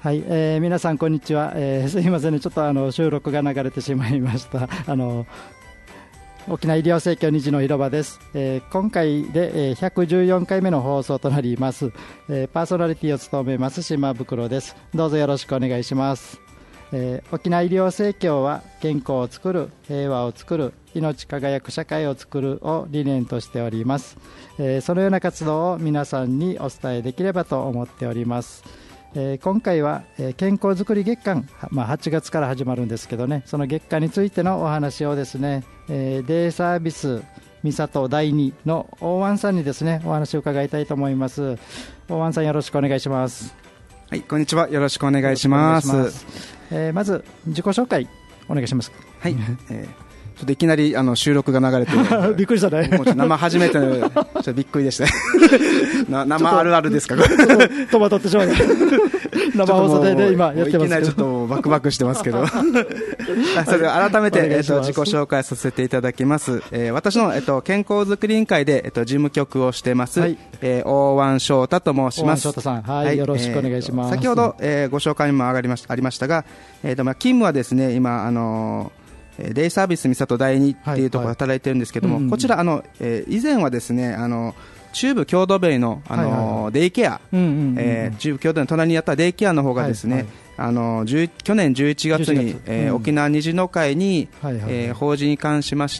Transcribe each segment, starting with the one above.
はい、皆さんこんにちは。すいませんね、ちょっと収録が流れてしまいました。沖縄医療盛況2時の広場です。今回で、114回目の放送となります。パーソナリティを務めます島袋です。どうぞよろしくお願いします。沖縄医療盛況は健康を作る、平和を作る、命輝く社会を作るを理念としております。そのような活動を皆さんにお伝えできればと思っております。今回は、健康づくり月間、8月から始まるんですけどね、その月間についてのお話をですね、デイサービス三郷第2の大湾さんにですねお話を伺いたいと思います。大湾さん、よろしくお願いします。 はい、こんにちは、よろしくお願いします。 まず自己紹介お願いします。 はい、ちょっといきなり収録が流れてびっくりしたね。 生初めてのちょっとびっくりでしたね生あるあるですか。 戸惑ってしまう生放送で、ね、今やってますけど、 いきなりちょっとバクバクしてますけどそれでは改めて、自己紹介させていただきます。私の、健康づくり委員会で、事務局をしてます、はい、大湾翔太と申します。 大湾翔太さん、はい、よろしくお願いします。 先ほど、ご紹介にもありましたが、勤務はですね、今デイサービス三郷第2っていうところで働いてるんですけども、こちら以前はですね中部郷土ベイの、デイケア、中部郷土の隣にあったデイケアの方がですね、去年11月に沖縄虹の会に法人移管しまして、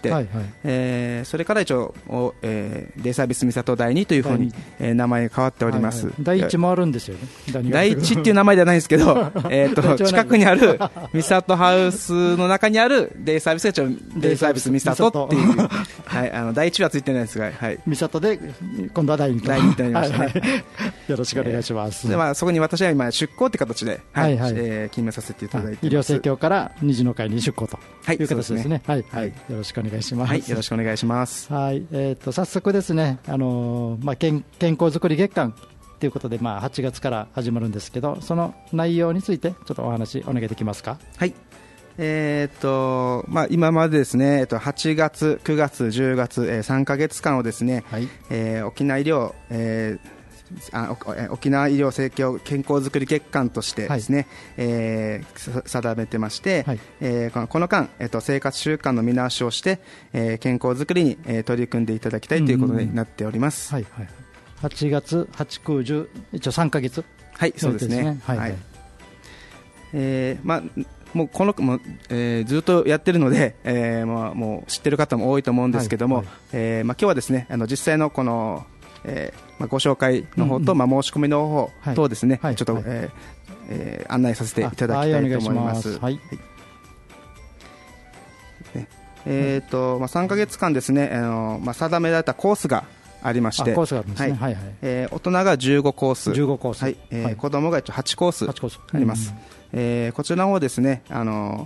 それから一応デイサービス三郷第2というふうに名前が変わっております。 第1もあるんですよね。 第1っていう名前ではないんですけど近くにある三郷ハウスの中にあるデイサービスが一応デイサービス三郷っていう、第1はついてないですが、 三郷で今度は第2 となりましたね。 よろしくお願いします。 で、そこに私は今出向という形で勤務させていただいています。 医療盛況から虹の会に出向という形ですね。よろしくお願いします。 よろしくお願いします。 早速ですね、健康づくり月間ということで、8月から始まるんですけど、その内容についてちょっとお話お願いできますか。 はい。今までですね、8月、9月、10月、3ヶ月間をですね、沖縄医療、沖縄医療盛況健康づくり月間としてですね、定めてまして、この間、生活習慣の見直しをして、健康づくりに、取り組んでいただきたいということになっております。 8月、8、9、10、一応3ヶ月。 はい、そうですね。もうずっとやってるので、もう知ってる方も多いと思うんですけども、今日はですね実際のこのご紹介の方と、申し込みの方とですね、ちょっと、案内させていただきたいと思います。3ヶ月間ですね、定められたコースがありまして、大人が15コース、子供が8コースあります。こちらをですね申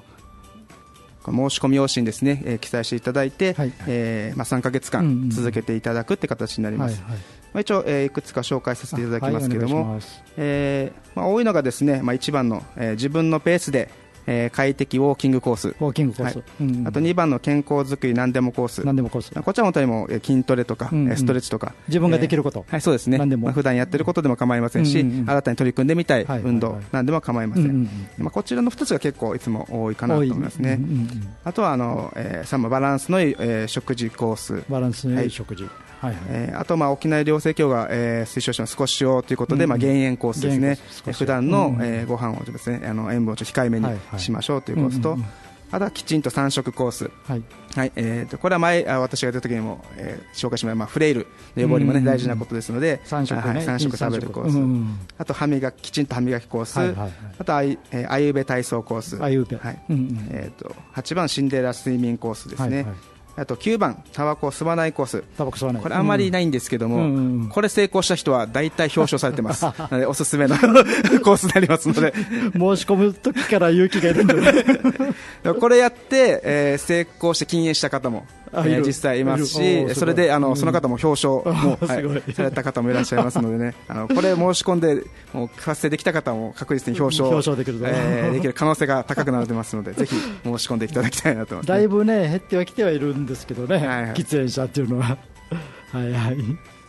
し込み用紙にですね、記載していただいて、3ヶ月間続けていただくって形になります。一応、いくつか紹介させていただきますけれども、多いのがですね、1番の、自分のペースで快適ウォーキングコース、あと2番の健康づくり何でもコース、こちら本当にも筋トレとか、ストレッチとか自分ができること、 そうですね、普段やってることでも構いませんし、新たに取り組んでみたい運動何でも構いません。こちらの2つが結構いつも多いかなと思いますね。あとはバランスのいい食事コース、 バランスのいい食事、 あと沖縄医療盛況が推奨して少し塩ということで減塩コースですね。普段のご飯をですね塩分を控えめにしましょうというコースと、あとはきちんと3食コース、これは前私が出た時にも紹介しました、フレイルの予防にも大事なことですので、3食食べるコース、あときちんと歯磨きコース、あとあゆべ体操コース、8番シンデレラ睡眠コースですね。あと9番タバコを吸わないコース、これあんまりないんですけども、これ成功した人は大体表彰されてますなのでおすすめのコースになりますので申し込む時から勇気がいるんでこれやって、成功して禁煙した方も実際いますし、それでその方も表彰も、された方もいらっしゃいますのでね、これ申し込んでもう達成できた方も確実に表彰できる可能性が高くなってますのでぜひ申し込んでいただきたいなと思います。 だいぶね減ってはきてはいるんですけどね、喫煙者っていうのは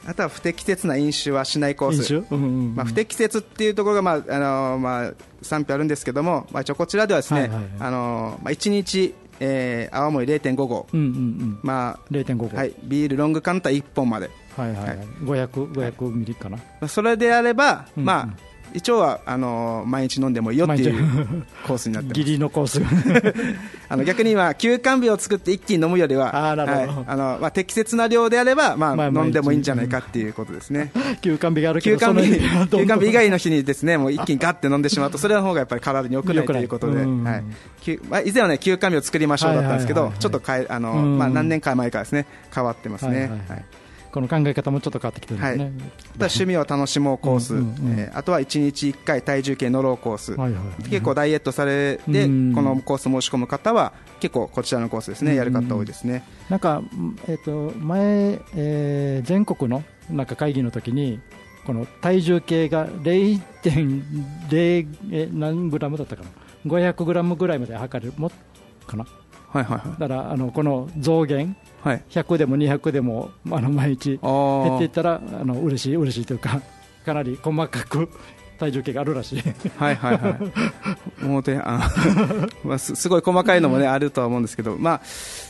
あとは不適切な飲酒はしないコース、不適切っていうところが、賛否あるんですけども、一応こちらではですね、1日、泡盛 0.5 合、0.5合、ビールロングカウンター1本まで、 500ミリかな。 それであれば、一応は毎日飲んでもいいよっていうコースになってます。 ギリのコース逆に今休肝日を作って一気に飲むよりは、適切な量であれば、飲んでもいいんじゃないかっていうことですね。 休肝日があるけど、 休肝日以外の日にですね、もう一気にガッて飲んでしまうと、それの方がやっぱり体に良くないということで、以前はね休肝日を作りましょうだったんですけど、ちょっと何年か前からですね変わってますね。 この考え方もちょっと変わってきてるんですね。 趣味を楽しもうコース、あとは1日1回体重計乗ろうコース、結構ダイエットされてこのコース申し込む方は結構こちらのコースですね、やる方多いですね。 なんか、前、全国のなんか会議の時にこの体重計が 0.0 何グラムだったかな、500グラムぐらいまで測るもかな。だからこの増減、100でも200でも毎日減っていったら嬉しいというか、かなり細かく体重計があるらしい。 もうすごい細かいのも、ね、あるとは思うんですけど、でも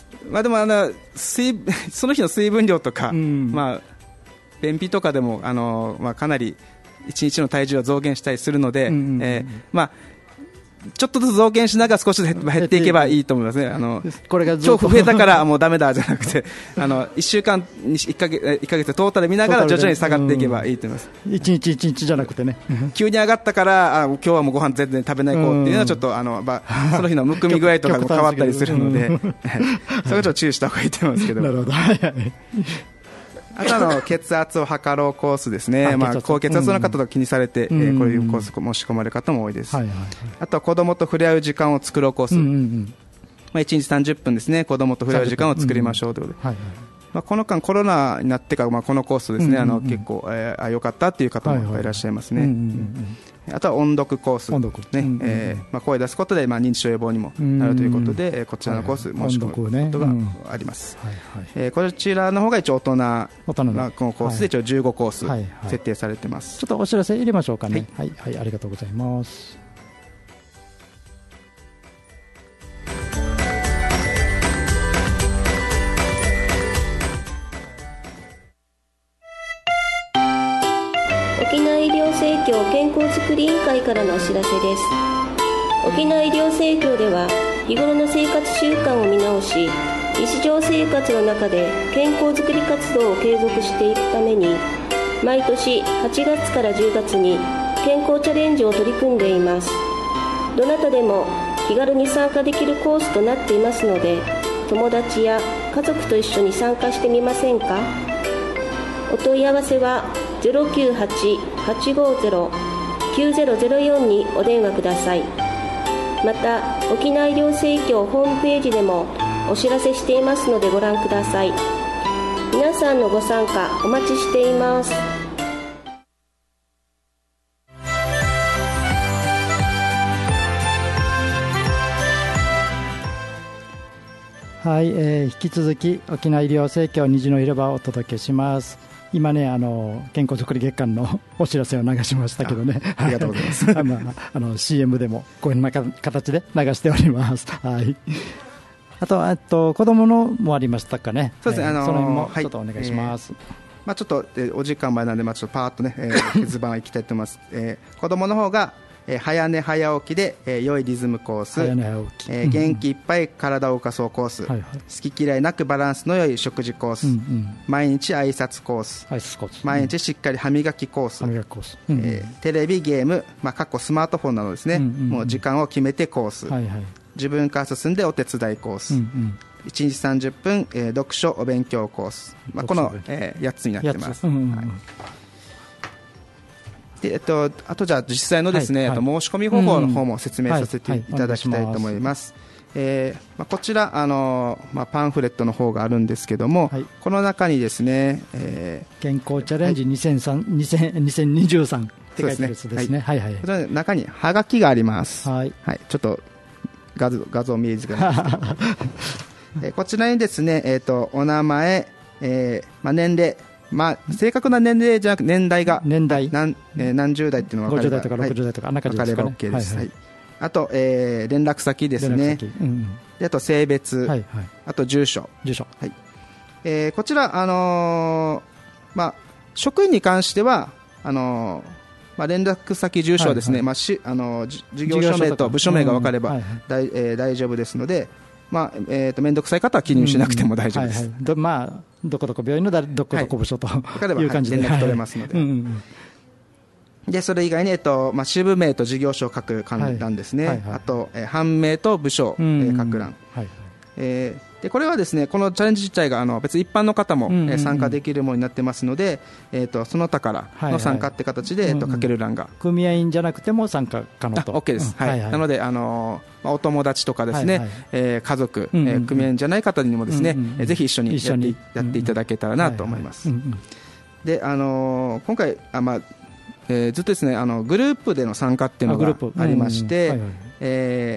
その日の水分量とか、便秘とかでもかなり1日の体重は増減したりするので、ちょっとずつ増減しながら少しずつ減っていけばいいと思いますね。 これが今日増えたからもうダメだじゃなくて、1週間1ヶ月トータル見ながら徐々に下がっていけばいいと思います。 1日1日じゃなくてね、 急に上がったから今日はもうご飯全然食べないこうっていうのはちょっとその日のむくみ具合とかも変わったりするのでそれはちょっと注意した方がいいと思いますけど。 なるほど。 あと血圧を測ろうコースですね。高血圧の方と気にされて、こういうコース申し込まれる方も多いです。あとは子供と触れ合う時間を作ろうコース、1日30分ですね、子供と触れ合う時間を作りましょうということで、この間コロナになってから、このコースですね、結構良かったっていう方もいらっしゃいますね。あとは音読コース、声を出すことで認知症予防にもなるということで、こちらのコース申し込むことがあります。こちらの方が一応大人のコースで一応15コース設定されてます。 ちょっとお知らせ入れましょうかね。ありがとうございます。 沖縄医療生協健康づくり委員会からのお知らせです。沖縄医療生協では日頃の生活習慣を見直し、日常生活の中で健康づくり活動を継続していくために、毎年8月から10月に健康チャレンジを取り組んでいます。どなたでも気軽に参加できるコースとなっていますので、友達や家族と一緒に参加してみませんか。お問い合わせは 098-850-9004 にお電話ください。また沖縄医療生協ホームページでもお知らせしていますのでご覧ください。皆さんのご参加お待ちしています。 引き続き沖縄医療生協虹の広場をお届けします。今ね、健康づくり月間のお知らせを流しましたけどね、 ありがとうございます。 CM でもこういう形で流しております。あと子供のもありましたかね。 そうですね、 その辺もちょっとお願いします。 ちょっとお時間前なんで、ちょっとパーッとね、図版いきたいと思います。子供の方が早寝早起きで、良いリズムコース、元気いっぱい体を動かそうコース、好き嫌いなくバランスの良い食事コース、毎日挨拶コース、毎日しっかり歯磨きコース、テレビゲーム、過去スマートフォンなどですね、もう時間を決めてコース、自分から進んでお手伝いコース、1日30分、読書お勉強コース、この、8つになってます。であとじゃあ実際のですね、申し込み方法の方も説明させていただきたいと思います。こちらパンフレットの方があるんですけども、この中にですね、 健康チャレンジ2023って書いてあるやつですね。 中にはがきがあります。ちょっと画像見えづらいですけどこちらにですね、お名前、年齢、 正確な年齢じゃなく年代が何十代っていうのが分かれば 50代とか60代とか、あんな感じですかね。 分かれば OK です。あと、連絡先ですね。であと性別、あと住所。こちら、職員に関しては連絡先、住所はですね、事業所名と部署名が分かれば大丈夫ですので、面倒くさい方は記入しなくても大丈夫です。 どこどこ病院のどこどこ部署という感じで連絡取れますので。でそれ以外に、支部名と事業所を書く欄ですね。あと、班名と部署を書く欄。でこれはですね、このチャレンジ自体が別に一般の方も参加できるものになってますので、その他からの参加って形で書ける欄が、 組合員じゃなくても参加可能と。 OK です。なのでお友達とかですね、家族、組合員じゃない方にもですね、ぜひ一緒にやっていただけたらなと思います。で今回ずっとですねグループでの参加っていうのがありまして、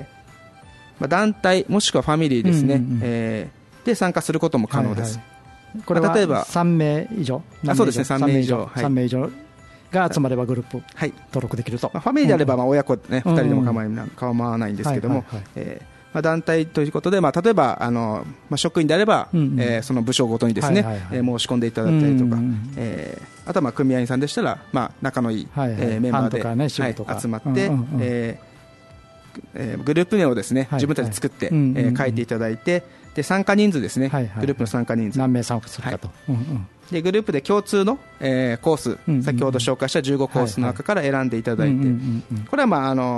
団体もしくはファミリーですね、で参加することも可能です。 これは例えば3名以上、 そうですね、3名以上が集まればグループ登録できると。 ファミリーであれば親子、2人でも構わないんですけども、団体ということで、例えば職員であれば、その部署ごとにですね、申し込んでいただいたりとか、あとは組合員さんでしたら、仲のいい、メンバーで集まって、グループ名をですね、自分たちで作って書いていただいて、で参加人数ですね、グループの参加人数何名参加するかと、 でグループで共通の、コース、先ほど紹介した15コースの中から選んでいただいて、これは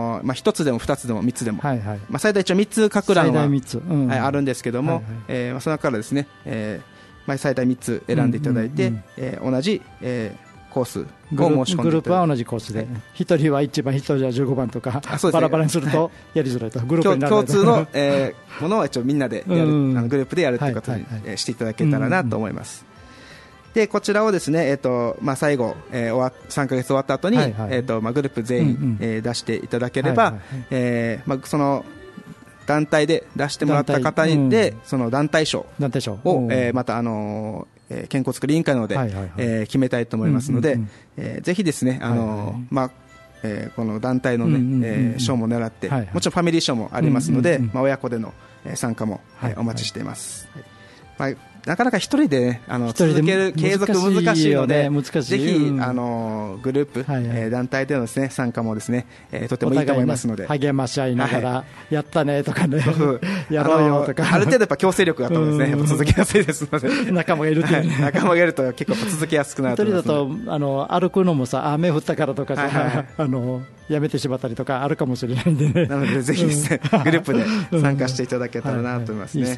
1つでも2つでも3つでも、最大一応3つ書く欄はあるんですけども、その中からですね、最大3つ選んでいただいて、同じ、コースを申し込んでいただいて、 グループは同じコースで、1人は1番、1人は15番とか、バラバラにするとやりづらいと、グループにならないと。 共通のものは一応みんなでやる、グループでやるということにしていただけたらなと思います。でこちらをですね、最後、3ヶ月終わった後に、グループ全員、出していただければ、その団体で出してもらった方で、その団体賞を、また健康づくり委員会なので、決めたいと思いますので、ぜひですね、この団体のね、賞も狙って、もちろんファミリー賞もありますので、親子での参加もお待ちしています。なかなか一人で、続ける継続難しいので、ぜひグループ、団体でのですね、参加もですね、とてもいいと思いますので、 励まし合いながら、やったねとかね、やろうよとか、 ある程度やっぱ強制力があったのですね、続けやすいですので、 仲間がいるという、 仲間がいると結構続けやすくなると思います。 一人だと歩くのもさ、雨降ったからとかさ、やめてしまったりとかあるかもしれないんでね。 なのでぜひですね、グループで参加していただけたらなと思いますね。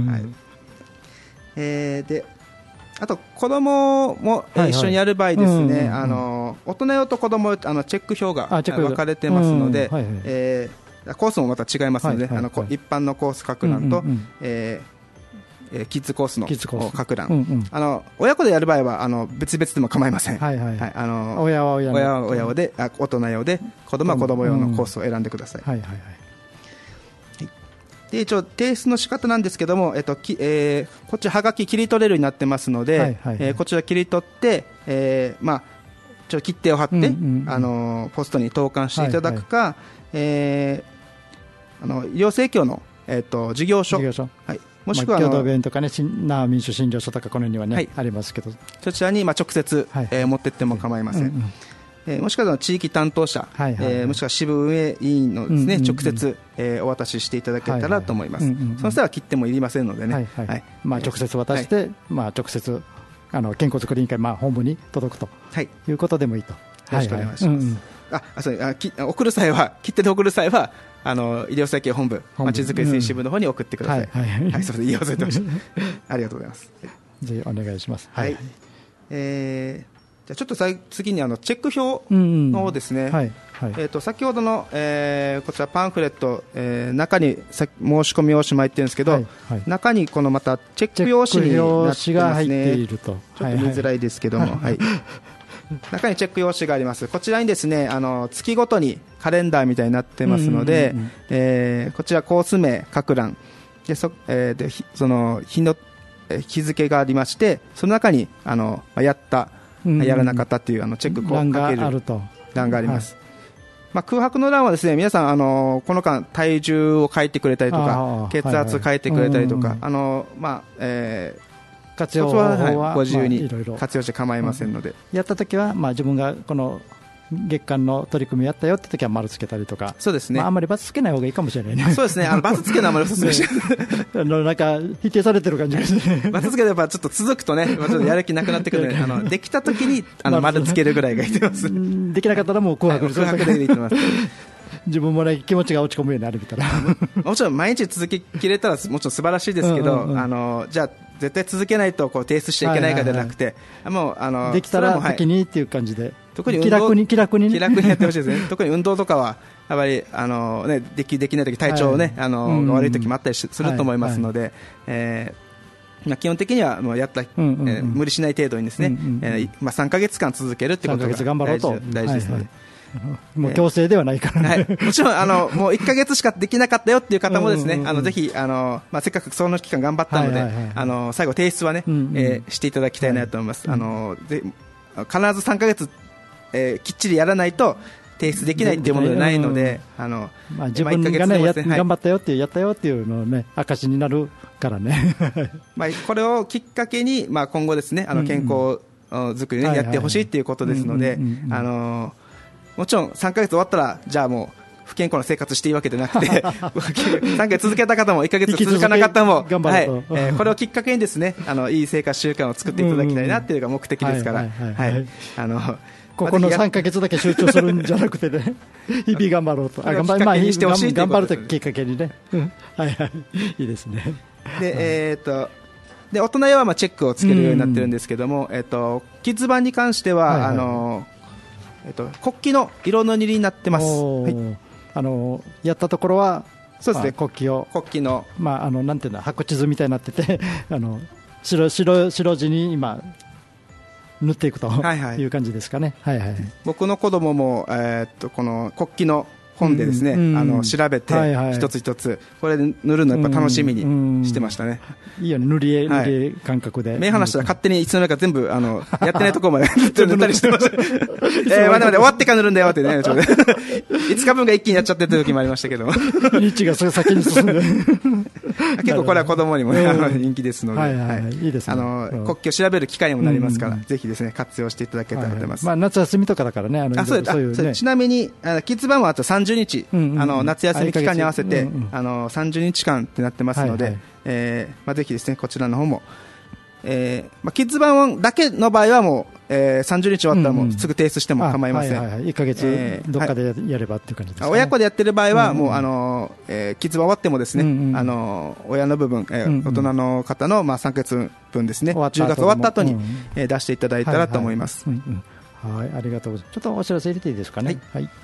であと子供も一緒にやる場合ですね、大人用と子供用チェック表が分かれてますので、コースもまた違いますので、一般のコース書く欄と、キッズコースの書く欄、親子でやる場合は別々でも構いません。 親は親で、大人用で、子供は子供用のコースを選んでください。で一応提出の仕方なんですけども、こっちはがき切り取れるようになってますので、こちら切り取って、ちょっと切手を貼って、ポストに投函していただくか、医療生協の、事業所、もしくは共同病院とかね、民主診療所とかこの辺にはね、ありますけど、 そちらに直接持っていっても構いません。もしくは地域担当者、もしくは支部運営委員のですね、直接お渡ししていただけたらと思います。その際は切ってもいりませんのでね、 直接渡して、直接健康づくり委員会本部に届くということでもいいと。 よろしくお願いします。送る際は、切手で送る際は医療生協本部まちづくり推進部の方に送ってください。すみません、言い忘れてました。ありがとうございます。 ぜひお願いします。 じゃあちょっと次にチェック表のですね、先ほどの、こちらパンフレット、中に申し込み用紙も入ってるんですけど、中にこのまたチェック用紙になってますね。ちょっと見づらいですけども、中にチェック用紙があります。こちらにですね、月ごとにカレンダーみたいになってますので、こちらコース名各欄でその日の日付がありまして、その中にやった、やらなかったというチェックをかける欄があります。空白の欄はですね、皆さんこの間体重を書いてくれたりとか、血圧書いてくれたりとか、 活用方法はご自由に活用して構いませんので、 やったときは自分がこの月間の取り組みやったよって時は丸つけたりとか、 そうですね、 あんまり×つけない方がいいかもしれないね。 そうですね、×つけるのはあまりおすすめしないなんか否定されてる感じがして、 ×つければちょっと続くとね、ちょっとやる気なくなってくるので、できた時に丸つけるぐらいがいいと思います。 できなかったらもう空白でいいと思います。 自分もね、気持ちが落ち込むようになるみたいな。 もちろん毎日続けきれたらもちろん素晴らしいですけど、じゃあ絶対続けないと提出しちゃいけないかじゃなくて、もうできたら先にっていう感じで、 特に気楽にやってほしいですね。特に運動とかはやっぱりできないとき、体調をねが悪いときもあったりすると思いますので、基本的にはやった無理しない程度にですね、3ヶ月間続けるってことが大事ですので。 もう強制ではないからね、 もちろんもう1ヶ月しかできなかったよっていう方もですね、ぜひせっかくその期間頑張ったので、最後提出はね、していただきたいなと思います。必ず3ヶ月きっちりやらないと提出できないっていうものではないので、 自分がね頑張ったよっていうやったよっていうのをね証になるからね。 これをきっかけに今後ですね健康づくりねやってほしいっていうことですので、もちろん3ヶ月終わったらじゃあもう不健康な生活していいわけでなくて3ヶ月続けた方も1ヶ月続かなかったもこれをきっかけにですねいい生活習慣を作っていただきたいなっていうのが目的ですから、 ここの3ヶ月だけ集中するんじゃなくてね、日々頑張ろうと、頑張るというきっかけにね、いいですね。 で大人用はチェックをつけるようになってるんですけども、キッズ版に関しては国旗の色の塗りになってます。 やったところはそうですね、 国旗のなんていうの、白地図みたいになってて白地に今塗っていくという感じですかね。 僕の子供もこの国旗の本でですね、調べて一つ一つこれで塗るのやっぱ楽しみにしてましたね。 いいよね、塗り絵感覚で目離したら勝手にいつの間にか全部やってないところまで塗ったりしてました。待って終わってから塗るんだよってね、5日分が一気にやっちゃってた時もありましたけど、 日が先に進んで結構これは子供にも人気ですので、 いいですね。 国旗を調べる機会にもなりますから、ぜひですね活用していただけたらと思います。 夏休みとかだからね。 ちなみにキッズ版はあと30日、夏休み期間に合わせて30日間ってなってますので、ぜひですねこちらの方も、キッズ版だけの場合はもう30日終わったらもうすぐ提出しても構いません。 1ヶ月どっかでやればっていう感じですね。 親子でやってる場合はもうキッズ版終わってもですね、親の部分、大人の方の3ヶ月分ですね、10月終わった後に出していただいたらと思います。 ありがとうございます。ちょっとお知らせ入れていいですかね。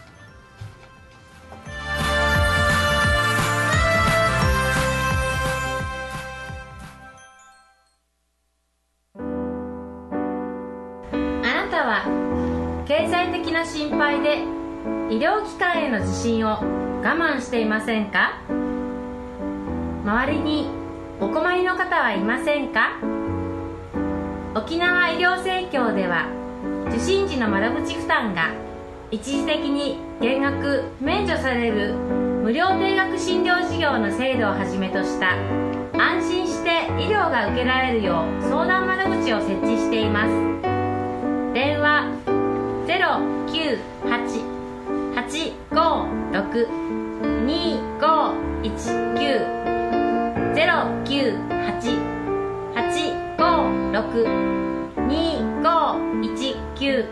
経済的な心配で医療機関への受診を我慢していませんか？周りにお困りの方はいませんか？沖縄医療生協では受診時の窓口負担が一時的に減額免除される無料定額診療事業の制度をはじめとした安心して医療が受けられるよう相談窓口を設置しています。電話 098-856-2519 098-856-2519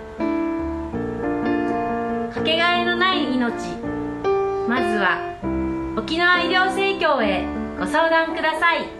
かけがえのない命、まずは沖縄医療生協へご相談ください。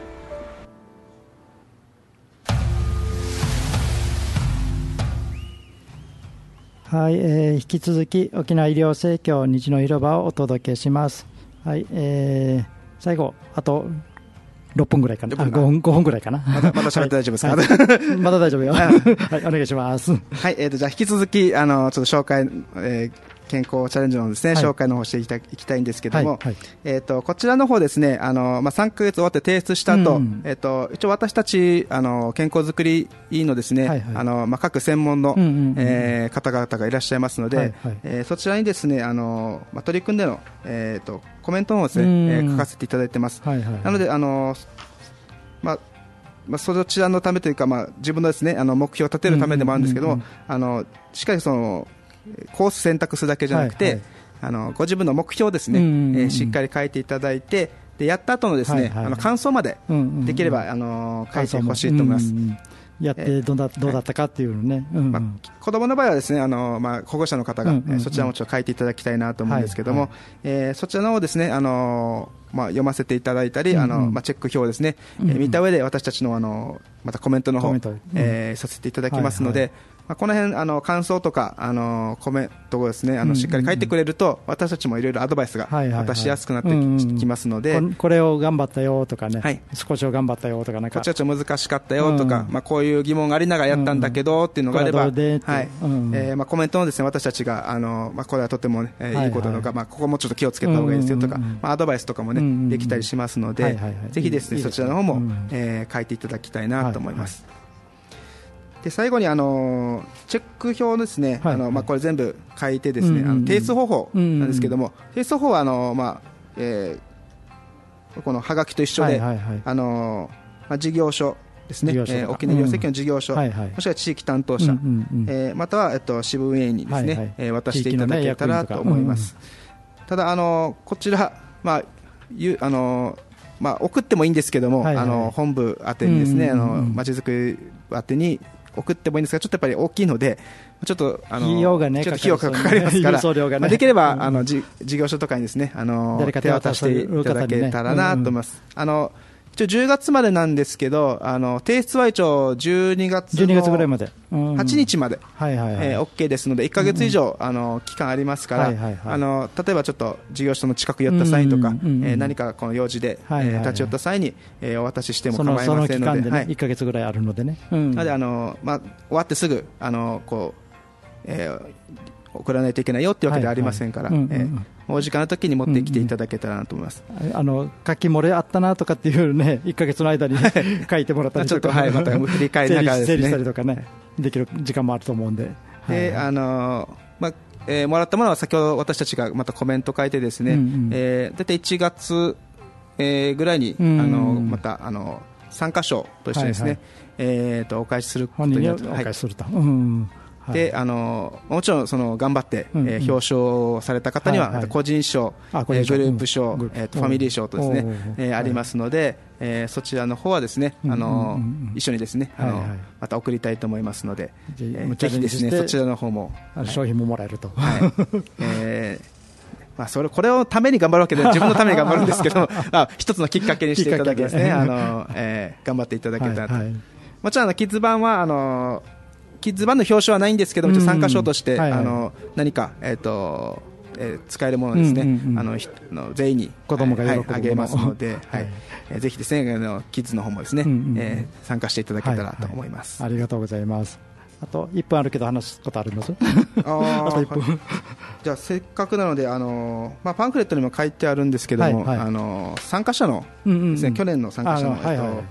引き続き沖縄医療生協虹の広場をお届けします。最後あと6分ぐらいかな、5分ぐらいかな。 まだ喋って大丈夫ですか？ まだ大丈夫よ。お願いします。 じゃあ引き続きちょっと紹介、 健康チャレンジのですね、紹介の方していきたいんですけども、こちらの方ですね、3ヶ月終わって提出した後、一応私たち健康づくり委員のですね、各専門の、方々がいらっしゃいますので、そちらにですね、取り組んでの、コメントをですね、書かせていただいてます。なのでそちらのためというか、自分のですね、目標を立てるためでもあるんですけども、しっかりそのコース選択するだけじゃなくて、ご自分の目標をですね、しっかり書いていただいて、でやった後のですね、感想までできれば書いてほしいと思います。 やってどうだったかっていうのね、 子どもの場合はですね、保護者の方が、そちらもちょっと書いていただきたいなと思うんですけども、そちらの方をですね、読ませていただいたり、チェック表をですね、見た上で私たちのまたコメントの方させていただきますので、この辺感想とかコメントをですねしっかり書いてくれると、私たちもいろいろアドバイスが渡しやすくなってきますので、 これを頑張ったよとかね、少しを頑張ったよとか、 こっちはちょっと難しかったよとか、こういう疑問がありながらやったんだけどっていうのがあれば、コメントのですね、私たちがこれはとてもいいこととか、ここもちょっと気をつけた方がいいですよとか、アドバイスとかもねできたりしますので、ぜひですねそちらの方も書いていただきたいなと思います。で最後にチェック表ですね、これ全部書いてですね、提出方法なんですけども、提出方法はこのハガキと一緒で、事業所ですね、沖縄医療政協の事業所、もしくは地域担当者、または支部運営にですね、渡していただけたらと思います。ただこちら、送ってもいいんですけども、本部宛てにですね、まちづくり宛てに送ってもいいんですが、ちょっとやっぱり大きいので、ちょっと費用がかかりますから、できれば事業所とかにですね手渡していただけたらなと思います。一応10月までなんですけど、提出は一応12月ぐらいまで、 8日まで OK ですので、1ヶ月以上期間ありますから、例えばちょっと事業所の近く寄った際とか、何かこの用事で立ち寄った際にお渡ししても構いませんので、 その期間でね、1ヶ月ぐらいあるのでね、 なので終わってすぐ送らないといけないよっていうわけではありませんから、お時間の時に持ってきていただけたらなと思います。 書き漏れあったなとかっていうね、1ヶ月の間に書いてもらったりとか、 また振り返りながらですね、 整理したりとかね、できる時間もあると思うんで。 でもらったものは先ほど私たちがまたコメント書いてですね、大体1月ぐらいにまた参加賞としてですね、お返しすることになって、 お返しすると。 でもちろん頑張って表彰された方には個人賞、グループ賞、ファミリー賞とですねありますので、そちらの方はですね一緒にですねまた送りたいと思いますので、ぜひですねそちらの方も商品ももらえると。 これをために頑張るわけで自分のために頑張るんですけど一つのきっかけにしていただきですね頑張っていただけたらと。もちろんキッズ版はキッズ版の表彰はないんですけども、参加賞として何か使えるものですね、全員に子供があげますので、ぜひですねキッズの方もですね参加していただけたらと思います。 ありがとうございます。あと1分あるけど話すことあります？あと1分じゃあせっかくなのでパンフレットにも書いてあるんですけども、参加者のですね、去年の参加者の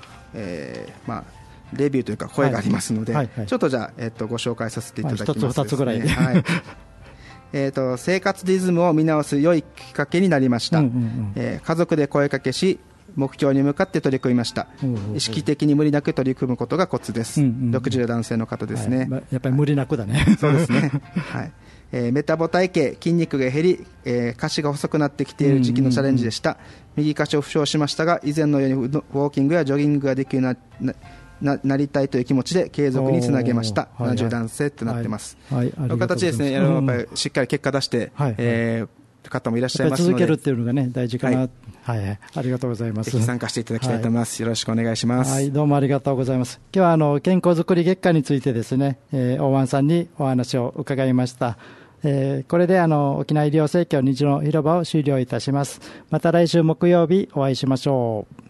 レビューというか声がありますので、ちょっとじゃあ、ご紹介させていただきます。 1つ2つぐらいで、 生活リズムを見直す良いきっかけになりました。家族で声かけし目標に向かって取り組みました。意識的に無理なく取り組むことがコツです。60代男性の方ですね。 やっぱり無理なくだね。 そうですね。メタボ体型、筋肉が減り、下肢が細くなってきている時期のチャレンジでした。右下肢を負傷しましたが、以前のようにウォーキングやジョギングができるようなりたいという気持ちで継続につなげました。70男性となってます。この形ですね、やっぱりしっかり結果出して方もいらっしゃいますので、 続けるっていうのがね大事かな。ありがとうございます。 ぜひ参加していただきたいと思います。よろしくお願いします。 どうもありがとうございます。今日は健康づくり月間についてですね、大湾さんにお話を伺いました。これで沖縄医療政教虹の広場を終了いたします。また来週木曜日お会いしましょう。